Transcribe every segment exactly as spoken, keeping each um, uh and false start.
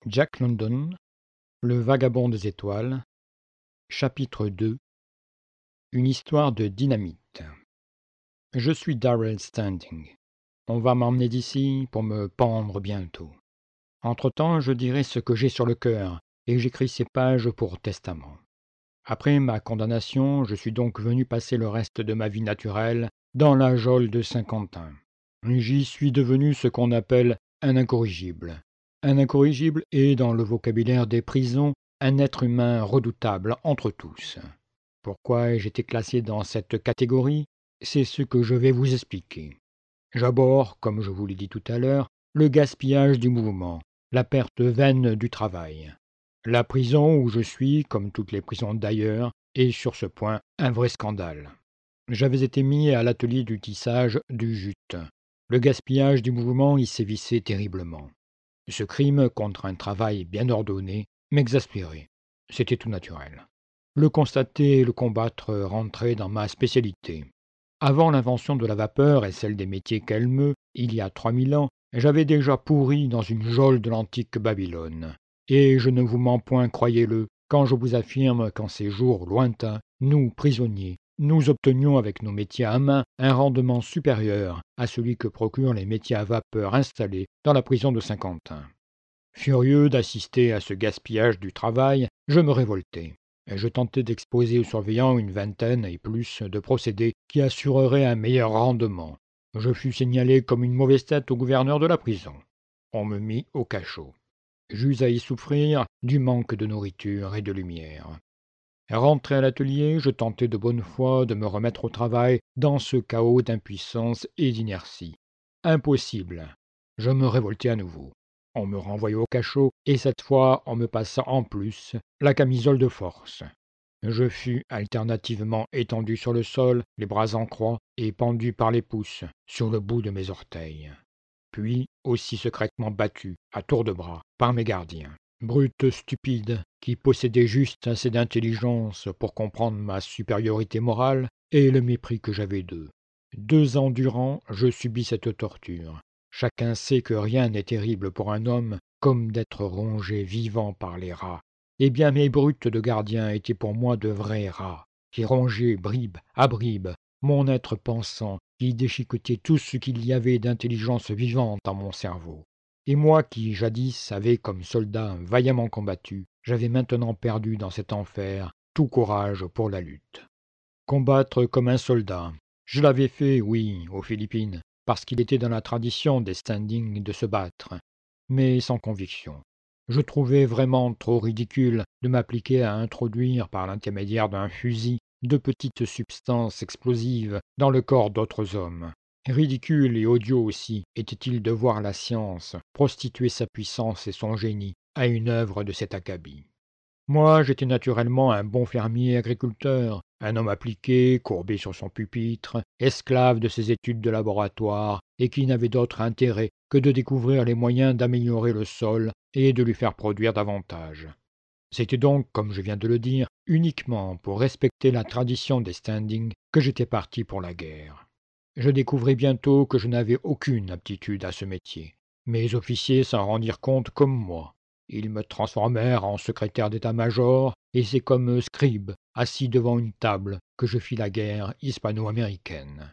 Jack London, Le vagabond des étoiles, chapitre deux. Une histoire de dynamite. Je suis Darrell Standing. On va m'emmener d'ici pour me pendre bientôt. Entre-temps, je dirai ce que j'ai sur le cœur, et j'écris ces pages pour testament. Après ma condamnation, je suis donc venu passer le reste de ma vie naturelle dans la geôle de Saint-Quentin. J'y suis devenu ce qu'on appelle un incorrigible. Un incorrigible est, dans le vocabulaire des prisons, un être humain redoutable entre tous. Pourquoi ai-je été classé dans cette catégorie? C'est ce que je vais vous expliquer. J'aborde, comme je vous l'ai dit tout à l'heure, le gaspillage du mouvement, la perte vaine du travail. La prison où je suis, comme toutes les prisons d'ailleurs, est sur ce point un vrai scandale. J'avais été mis à l'atelier du tissage du jute. Le gaspillage du mouvement y sévissait terriblement. Ce crime contre un travail bien ordonné m'exaspérait. C'était tout naturel. Le constater et le combattre rentrait dans ma spécialité. Avant l'invention de la vapeur et celle des métiers qu'elle meut, il y a trois mille ans, j'avais déjà pourri dans une geôle de l'antique Babylone. Et je ne vous mens point, croyez-le, quand je vous affirme qu'en ces jours lointains, nous, prisonniers, nous obtenions avec nos métiers à main un rendement supérieur à celui que procurent les métiers à vapeur installés dans la prison de Saint-Quentin. Furieux d'assister à ce gaspillage du travail, je me révoltai. Et je tentai d'exposer aux surveillants une vingtaine et plus de procédés qui assureraient un meilleur rendement. Je fus signalé comme une mauvaise tête au gouverneur de la prison. On me mit au cachot. J'eus à y souffrir du manque de nourriture et de lumière. Rentré à l'atelier, je tentai de bonne foi de me remettre au travail dans ce chaos d'impuissance et d'inertie. Impossible. Je me révoltai à nouveau. On me renvoya au cachot, et cette fois on me passa en plus la camisole de force. Je fus alternativement étendu sur le sol, les bras en croix, et pendu par les pouces, sur le bout de mes orteils. Puis aussi secrètement battu, à tour de bras, par mes gardiens. Brutes stupides, qui possédaient juste assez d'intelligence pour comprendre ma supériorité morale et le mépris que j'avais d'eux. Deux ans durant, je subis cette torture. Chacun sait que rien n'est terrible pour un homme comme d'être rongé vivant par les rats. Eh bien, mes brutes de gardiens étaient pour moi de vrais rats, qui rongeaient bribe à bribe mon être pensant, qui déchiquetaient tout ce qu'il y avait d'intelligence vivante dans mon cerveau. Et moi qui, jadis, avais comme soldat vaillamment combattu, j'avais maintenant perdu dans cet enfer tout courage pour la lutte. Combattre comme un soldat, je l'avais fait, oui, aux Philippines, parce qu'il était dans la tradition des Standing de se battre, mais sans conviction. Je trouvais vraiment trop ridicule de m'appliquer à introduire par l'intermédiaire d'un fusil de petites substances explosives dans le corps d'autres hommes. Ridicule et odieux aussi était-il de voir la science prostituer sa puissance et son génie à une œuvre de cet acabit. Moi, j'étais naturellement un bon fermier agriculteur, un homme appliqué, courbé sur son pupitre, esclave de ses études de laboratoire, et qui n'avait d'autre intérêt que de découvrir les moyens d'améliorer le sol et de lui faire produire davantage. C'était donc, comme je viens de le dire, uniquement pour respecter la tradition des Standing que j'étais parti pour la guerre. Je découvris bientôt que je n'avais aucune aptitude à ce métier. Mes officiers s'en rendirent compte comme moi. Ils me transformèrent en secrétaire d'état-major, et c'est comme scribe, assis devant une table, que je fis la guerre hispano-américaine.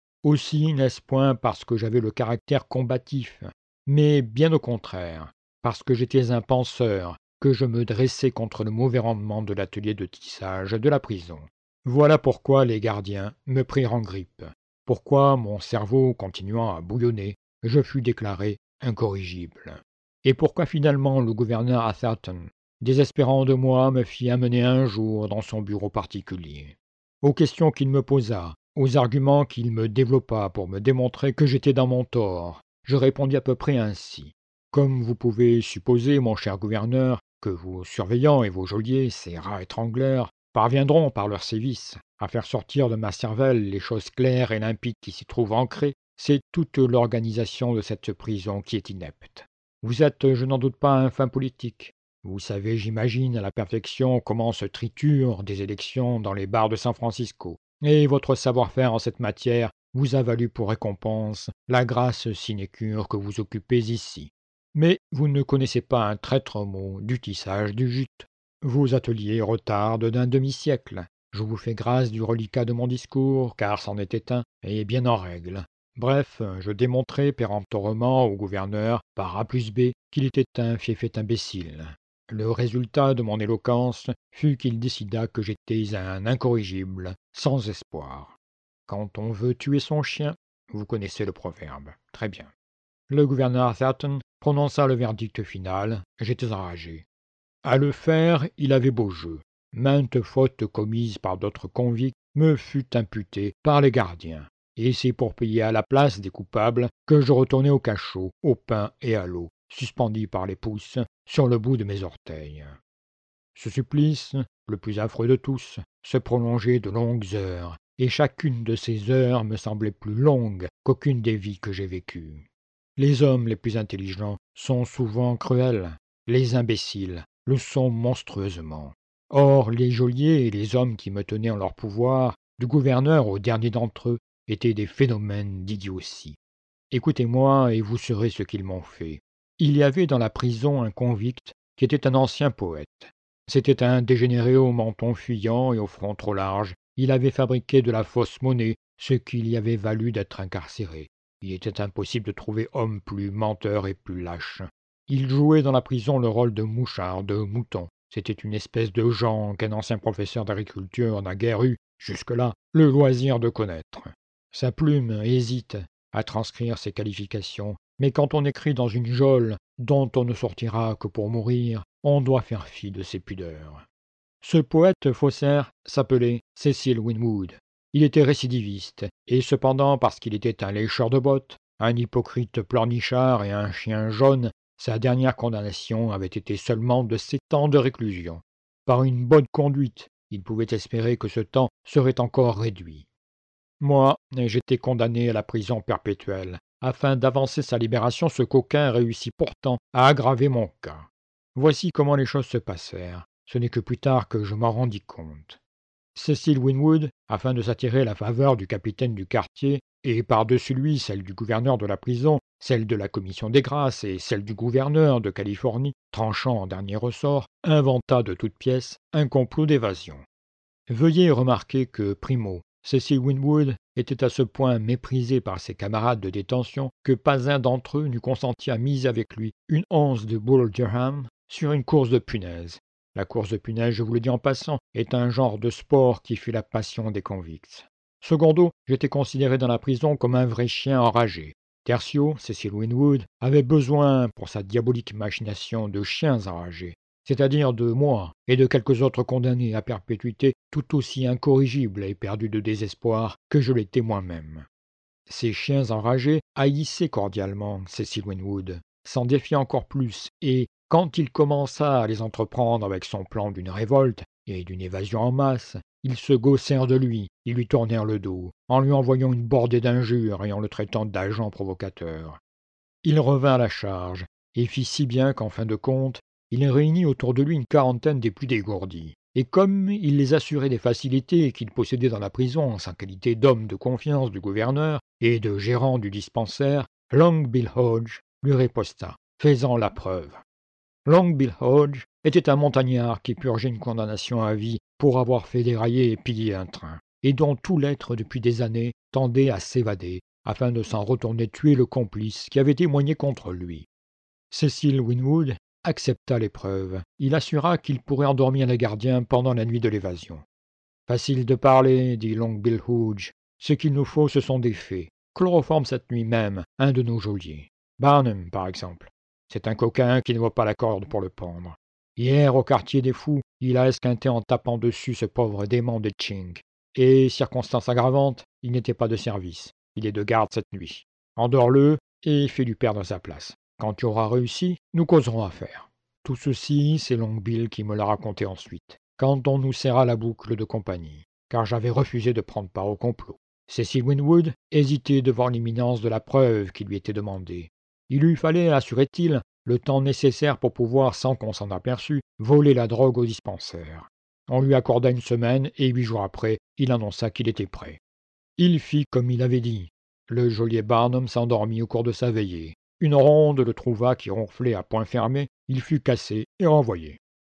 Aussi n'est-ce point parce que j'avais le caractère combatif, mais bien au contraire, parce que j'étais un penseur, que je me dressais contre le mauvais rendement de l'atelier de tissage de la prison. Voilà pourquoi les gardiens me prirent en grippe, pourquoi, mon cerveau continuant à bouillonner, je fus déclaré incorrigible. Et pourquoi finalement le gouverneur Atherton, désespérant de moi, me fit amener un jour dans son bureau particulier. Aux questions qu'il me posa, aux arguments qu'il me développa pour me démontrer que j'étais dans mon tort, je répondis à peu près ainsi. Comme vous pouvez supposer, mon cher gouverneur, que vos surveillants et vos geôliers, ces rats étrangleurs, parviendront par leurs sévices à faire sortir de ma cervelle les choses claires et limpides qui s'y trouvent ancrées, c'est toute l'organisation de cette prison qui est inepte. Vous êtes, je n'en doute pas, un fin politique. Vous savez, j'imagine, à la perfection comment se triturent des élections dans les bars de San Francisco. Et votre savoir-faire en cette matière vous a valu pour récompense la grâce sinécure que vous occupez ici. Mais vous ne connaissez pas un traître mot du tissage du jute. Vos ateliers retardent d'un demi-siècle. Je vous fais grâce du reliquat de mon discours, car c'en était un, et bien en règle. Bref, je démontrai péremptoirement au gouverneur, par A plus B, qu'il était un fiefé imbécile. Le résultat de mon éloquence fut qu'il décida que j'étais un incorrigible, sans espoir. Quand on veut tuer son chien, vous connaissez le proverbe. Très bien. Le gouverneur Thatton prononça le verdict final. J'étais enragé. À le faire, il avait beau jeu. Maintes fautes commises par d'autres convicts me furent imputées par les gardiens, et c'est pour payer à la place des coupables que je retournai au cachot, au pain et à l'eau, suspendu par les pouces sur le bout de mes orteils. Ce supplice, le plus affreux de tous, se prolongeait de longues heures, et chacune de ces heures me semblait plus longue qu'aucune des vies que j'ai vécues. Les hommes les plus intelligents sont souvent cruels, les imbéciles le sont monstrueusement. Or, les geôliers et les hommes qui me tenaient en leur pouvoir, du gouverneur au dernier d'entre eux, étaient des phénomènes d'idiotie. Écoutez-moi et vous saurez ce qu'ils m'ont fait. Il y avait dans la prison un convict qui était un ancien poète. C'était un dégénéré au menton fuyant et au front trop large. Il avait fabriqué de la fausse monnaie, ce qui lui avait valu d'être incarcéré. Il était impossible de trouver homme plus menteur et plus lâche. Il jouait dans la prison le rôle de mouchard, de mouton. C'était une espèce de gens qu'un ancien professeur d'agriculture n'a guère eu, jusque-là, le loisir de connaître. Sa plume hésite à transcrire ses qualifications, mais quand on écrit dans une geôle dont on ne sortira que pour mourir, on doit faire fi de ses pudeurs. Ce poète faussaire s'appelait Cecil Winwood. Il était récidiviste, et cependant, parce qu'il était un lécheur de bottes, un hypocrite pleurnichard et un chien jaune, sa dernière condamnation avait été seulement de sept ans de réclusion. Par une bonne conduite, il pouvait espérer que ce temps serait encore réduit. Moi, j'étais condamné à la prison perpétuelle. Afin d'avancer sa libération, ce coquin réussit pourtant à aggraver mon cas. Voici comment les choses se passèrent. Ce n'est que plus tard que je m'en rendis compte. Cecil Winwood, afin de s'attirer la faveur du capitaine du quartier, et par-dessus lui celle du gouverneur de la prison, celle de la commission des grâces et celle du gouverneur de Californie, tranchant en dernier ressort, inventa de toutes pièces un complot d'évasion. Veuillez remarquer que, primo, Cecil Winwood était à ce point méprisé par ses camarades de détention que pas un d'entre eux n'eût consenti à miser avec lui une once de Bull Durham sur une course de punaises. La course de punaises, je vous le dis en passant, est un genre de sport qui fut la passion des convicts. Secondo, j'étais considéré dans la prison comme un vrai chien enragé. Tertio, Cecil Winwood, avait besoin, pour sa diabolique machination, de chiens enragés, c'est-à-dire de moi et de quelques autres condamnés à perpétuité tout aussi incorrigibles et perdus de désespoir que je l'étais moi-même. Ces chiens enragés haïssaient cordialement Cecil Winwood, s'en défiaient encore plus, et quand il commença à les entreprendre avec son plan d'une révolte et d'une évasion en masse, ils se gaussèrent de lui, ils lui tournèrent le dos, en lui envoyant une bordée d'injures et en le traitant d'agent provocateur. Il revint à la charge, et fit si bien qu'en fin de compte, il réunit autour de lui une quarantaine des plus dégourdis. Et comme il les assurait des facilités qu'il possédait dans la prison en sa qualité d'homme de confiance du gouverneur et de gérant du dispensaire, Long Bill Hodge lui riposta, faisant la preuve. Long Bill Hodge était un montagnard qui purgeait une condamnation à vie pour avoir fait dérailler et piller un train, et dont tout l'être depuis des années tendait à s'évader, afin de s'en retourner tuer le complice qui avait témoigné contre lui. Cecil Winwood accepta l'épreuve. Il assura qu'il pourrait endormir les gardiens pendant la nuit de l'évasion. « Facile de parler, dit Long Bill Hodge. Ce qu'il nous faut, ce sont des faits. Chloroforme cette nuit même un de nos geôliers. Barnum, par exemple. C'est un coquin qui ne voit pas la corde pour le pendre. Hier, au quartier des fous, il a esquinté en tapant dessus ce pauvre démon de Ching. Et, circonstance aggravante, il n'était pas de service. Il est de garde cette nuit. Endors-le et fais-lui perdre sa place. Quand tu auras réussi, nous causerons affaire. » Tout ceci, c'est Long Bill qui me l'a raconté ensuite, quand on nous serra la boucle de compagnie, car j'avais refusé de prendre part au complot. Cecil Winwood hésitait devant l'imminence de la preuve qui lui était demandée. Il lui fallait, assurait-il, le temps nécessaire pour pouvoir, sans qu'on s'en aperçût, voler la drogue au dispensaire. On lui accorda une semaine, et huit jours après, il annonça qu'il était prêt. Il fit comme il avait dit. Le geôlier Barnum s'endormit au cours de sa veillée. Une ronde le trouva qui ronflait à poing fermé, il fut cassé et renvoyé.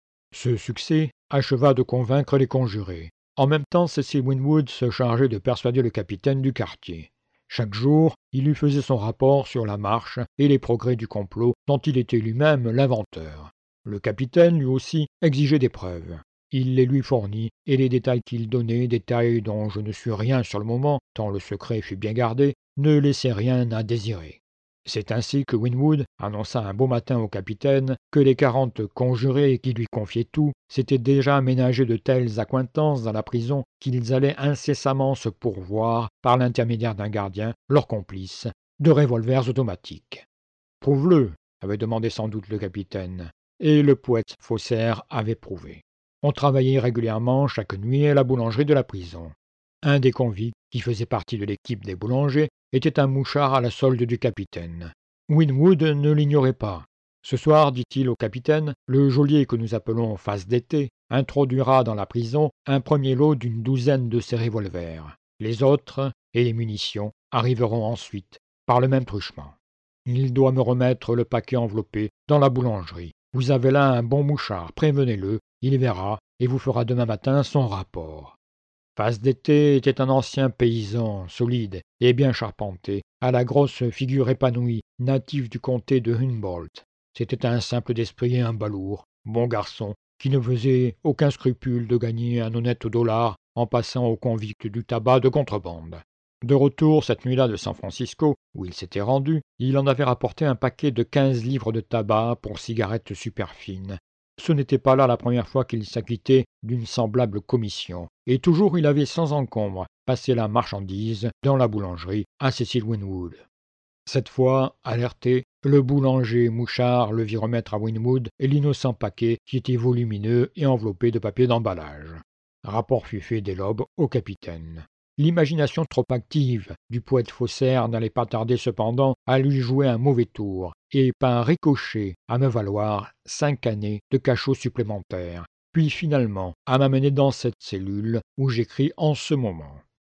Ce succès acheva de convaincre les conjurés. En même temps, Cecil Winwood se chargeait de persuader le capitaine du quartier. Chaque jour, il lui faisait son rapport sur la marche et les progrès du complot dont il était lui-même l'inventeur. Le capitaine, lui aussi, exigeait des preuves. Il les lui fournit, et les détails qu'il donnait, détails dont je ne suis rien sur le moment, tant le secret fut bien gardé, ne laissaient rien à désirer. C'est ainsi que Winwood annonça un beau matin au capitaine que les quarante conjurés qui lui confiaient tout s'étaient déjà ménagé de telles accointances dans la prison qu'ils allaient incessamment se pourvoir, par l'intermédiaire d'un gardien, leurs complices, de revolvers automatiques. « Prouve-le » avait demandé sans doute le capitaine, et le poète faussaire avait prouvé. On travaillait régulièrement chaque nuit à la boulangerie de la prison. Un des convicts, qui faisait partie de l'équipe des boulangers, était un mouchard à la solde du capitaine. Winwood ne l'ignorait pas. Ce soir, dit-il au capitaine, le geôlier que nous appelons Face d'été introduira dans la prison un premier lot d'une douzaine de ces revolvers. Les autres, et les munitions, arriveront ensuite, par le même truchement. Il doit me remettre le paquet enveloppé dans la boulangerie. Vous avez là un bon mouchard, prévenez-le, il verra et vous fera demain matin son rapport. Face d'été était un ancien paysan, solide et bien charpenté, à la grosse figure épanouie, natif du comté de Humboldt. C'était un simple d'esprit et un balourd, bon garçon, qui ne faisait aucun scrupule de gagner un honnête dollar en passant aux convicts du tabac de contrebande. De retour cette nuit-là de San Francisco, où il s'était rendu, il en avait rapporté un paquet de quinze livres de tabac pour cigarettes super fines. Ce n'était pas là la première fois qu'il s'acquittait d'une semblable commission, et toujours il avait sans encombre passé la marchandise dans la boulangerie à Cecil Winwood. Cette fois, alerté, le boulanger mouchard le vit remettre à Winwood l'innocent paquet qui était volumineux et enveloppé de papier d'emballage. Rapport fut fait dès l'aube au capitaine. L'imagination trop active du poète faussaire n'allait pas tarder cependant à lui jouer un mauvais tour, et par ricochet à me valoir cinq années de cachot supplémentaires, puis finalement à m'amener dans cette cellule où j'écris en ce moment.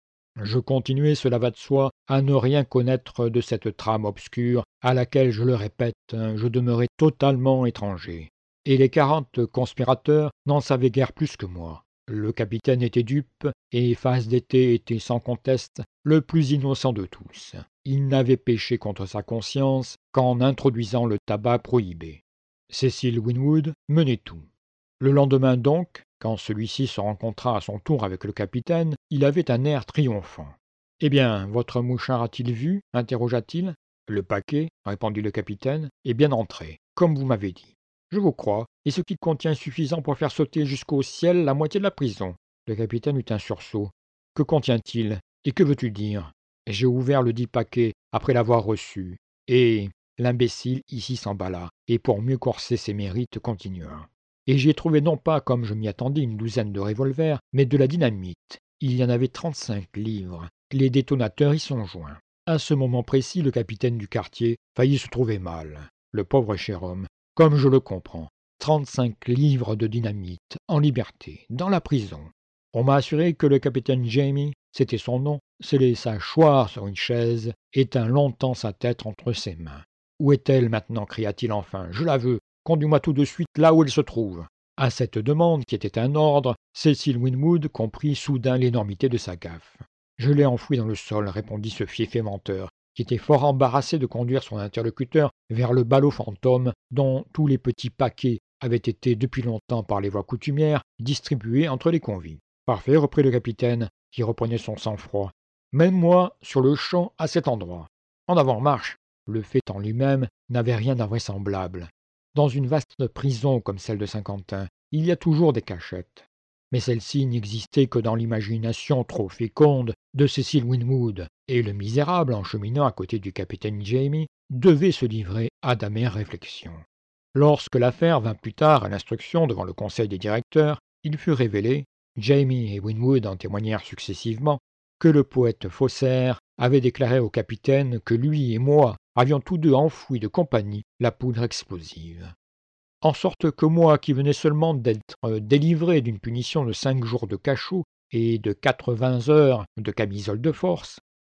Je continuais, cela va de soi, à ne rien connaître de cette trame obscure à laquelle, je le répète, je demeurais totalement étranger. Et les quarante conspirateurs n'en savaient guère plus que moi. Le capitaine était dupe, et Face d'été était sans conteste le plus innocent de tous. Il n'avait péché contre sa conscience qu'en introduisant le tabac prohibé. Cecil Winwood menait tout. Le lendemain donc, quand celui-ci se rencontra à son tour avec le capitaine, il avait un air triomphant. « Eh bien, votre mouchard a-t-il vu » interrogea-t-il. « Le paquet, » répondit le capitaine, « est bien entré, comme vous m'avez dit. Je vous crois, et ce qu'il contient est suffisant pour faire sauter jusqu'au ciel la moitié de la prison. » Le capitaine eut un sursaut. « Que contient-il? Et que veux-tu dire ?» J'ai ouvert le dit paquet après l'avoir reçu, et l'imbécile ici s'emballa, et pour mieux corser ses mérites continua. Et j'y ai trouvé non pas, comme je m'y attendais, une douzaine de revolvers, mais de la dynamite. Il y en avait trente-cinq livres. Les détonateurs y sont joints. À ce moment précis, le capitaine du quartier faillit se trouver mal. Le pauvre cher homme, comme je le comprends. Trente-cinq livres de dynamite, en liberté, dans la prison. On m'a assuré que le capitaine Jamie, c'était son nom, se laissa choir sur une chaise et tint longtemps sa tête entre ses mains. « Où est-elle maintenant » cria-t-il enfin. « Je la veux. Conduis-moi tout de suite là où elle se trouve. » À cette demande, qui était un ordre, Cecil Winwood comprit soudain l'énormité de sa gaffe. « Je l'ai enfouie dans le sol, » répondit ce fieffé menteur, qui était fort embarrassé de conduire son interlocuteur vers le ballot fantôme dont tous les petits paquets avaient été depuis longtemps par les voies coutumières distribués entre les convives. « Parfait, » reprit le capitaine, qui reprenait son sang-froid. « Mène-moi sur le champ à cet endroit. En avant, marche !» Le fait en lui-même n'avait rien d'invraisemblable. Dans une vaste prison comme celle de Saint-Quentin, il y a toujours des cachettes. Mais celle-ci n'existait que dans l'imagination trop féconde de Cecil Winwood, et le misérable, en cheminant à côté du capitaine Jamie, devait se livrer à d'amères réflexions. Lorsque l'affaire vint plus tard à l'instruction devant le conseil des directeurs, il fut révélé, Jamie et Winwood en témoignèrent successivement, que le poète faussaire avait déclaré au capitaine que lui et moi avions tous deux enfoui de compagnie la poudre explosive. En sorte que moi, qui venais seulement d'être délivré d'une punition de cinq jours de cachot et de quatre-vingts heures de camisole de force,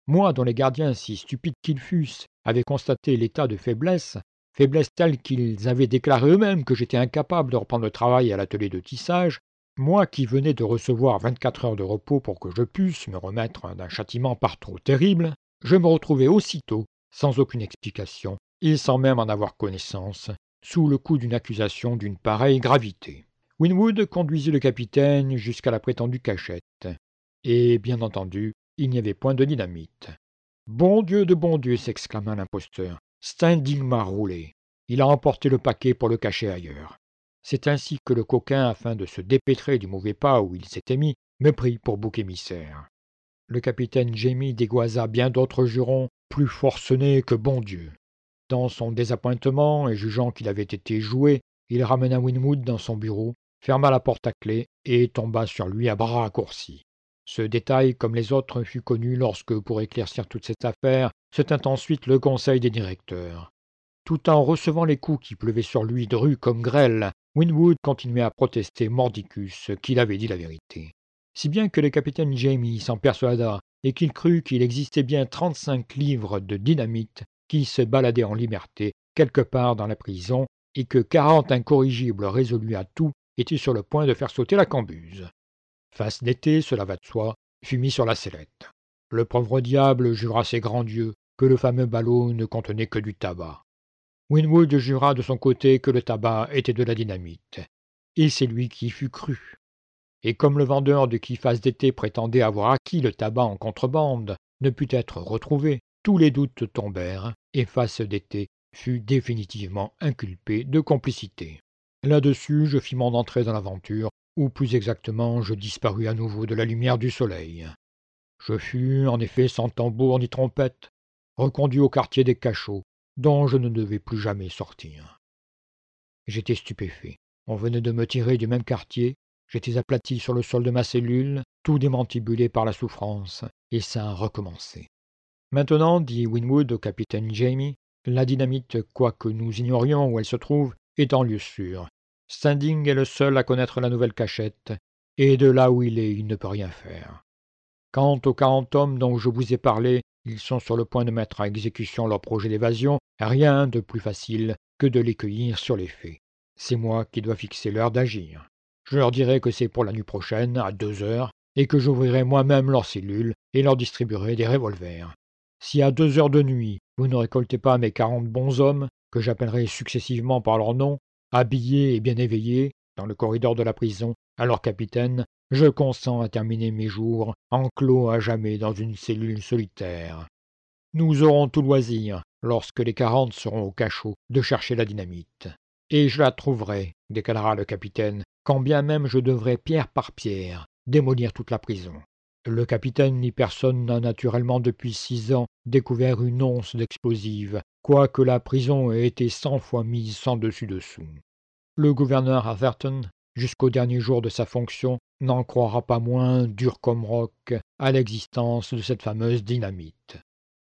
Moi, dont les gardiens, si stupides qu'ils fussent, avaient constaté l'état de faiblesse, faiblesse telle qu'ils avaient déclaré eux-mêmes que j'étais incapable de reprendre le travail à l'atelier de tissage, moi qui venais de recevoir vingt-quatre heures de repos pour que je pusse me remettre d'un châtiment par trop terrible, je me retrouvais aussitôt, sans aucune explication, et sans même en avoir connaissance, sous le coup d'une accusation d'une pareille gravité. Winwood conduisit le capitaine jusqu'à la prétendue cachette, et, bien entendu, il n'y avait point de dynamite. « Bon Dieu de bon Dieu !» s'exclama l'imposteur. « Standing m'a roulé. Il a emporté le paquet pour le cacher ailleurs. » C'est ainsi que le coquin, afin de se dépêtrer du mauvais pas où il s'était mis, me prit pour bouc émissaire. Le capitaine Jamie dégoisa bien d'autres jurons, plus forcenés que bon Dieu. Dans son désappointement, et jugeant qu'il avait été joué, il ramena Winwood dans son bureau, ferma la porte à clé et tomba sur lui à bras raccourcis. Ce détail, comme les autres, fut connu lorsque, pour éclaircir toute cette affaire, se tint ensuite le conseil des directeurs. Tout en recevant les coups qui pleuvaient sur lui drus comme grêle, Winwood continuait à protester mordicus qu'il avait dit la vérité. Si bien que le capitaine Jamie s'en persuada et qu'il crut qu'il existait bien trente-cinq livres de dynamite qui se baladaient en liberté quelque part dans la prison et que quarante incorrigibles résolus à tout étaient sur le point de faire sauter la cambuse. Face d'été, cela va de soi, fut mis sur la sellette. Le pauvre diable jura ses grands dieux que le fameux ballot ne contenait que du tabac. Winwood jura de son côté que le tabac était de la dynamite, et c'est lui qui y fut cru. Et comme le vendeur de qui face d'été prétendait avoir acquis le tabac en contrebande ne put être retrouvé, tous les doutes tombèrent, et face d'été fut définitivement inculpé de complicité. Là-dessus, je fis mon entrée dans l'aventure, ou plus exactement, je disparus à nouveau de la lumière du soleil. Je fus, en effet, sans tambour ni trompette, reconduit au quartier des cachots, dont je ne devais plus jamais sortir. J'étais stupéfait. On venait de me tirer du même quartier, j'étais aplati sur le sol de ma cellule, tout démantibulé par la souffrance, et ça recommençait. Maintenant, dit Winwood au capitaine Jamie, la dynamite, quoique nous ignorions où elle se trouve, est en lieu sûr. Standing est le seul à connaître la nouvelle cachette, et de là où il est, il ne peut rien faire. Quant aux quarante hommes dont je vous ai parlé, ils sont sur le point de mettre à exécution leur projet d'évasion, rien de plus facile que de les cueillir sur les faits. C'est moi qui dois fixer l'heure d'agir. Je leur dirai que c'est pour la nuit prochaine, à deux heures, et que j'ouvrirai moi-même leurs cellules et leur distribuerai des revolvers. Si à deux heures de nuit, vous ne récoltez pas mes quarante bons hommes, que j'appellerai successivement par leur nom, habillés et bien éveillés, dans le corridor de la prison, alors capitaine, je consens à terminer mes jours enclos à jamais dans une cellule solitaire. Nous aurons tout loisir, lorsque les quarante seront au cachot, de chercher la dynamite. Et je la trouverai, déclara le capitaine, quand bien même je devrais, pierre par pierre, démolir toute la prison. Le capitaine ni personne n'a naturellement depuis six ans découvert une once d'explosive, quoique la prison ait été cent fois mise sans dessus-dessous. Le gouverneur Atherton, jusqu'au dernier jour de sa fonction, n'en croira pas moins, dur comme roc, à l'existence de cette fameuse dynamite.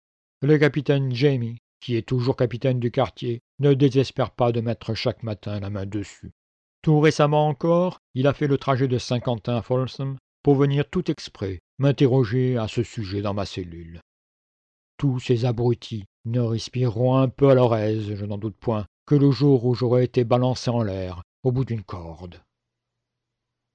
Le capitaine Jamie, qui est toujours capitaine du quartier, ne désespère pas de mettre chaque matin la main dessus. Tout récemment encore, il a fait le trajet de Saint-Quentin à Folsom pour venir tout exprès m'interroger à ce sujet dans ma cellule. Tous ces abrutis ne respireront un peu à leur aise, je n'en doute point, que le jour où j'aurai été balancé en l'air, au bout d'une corde.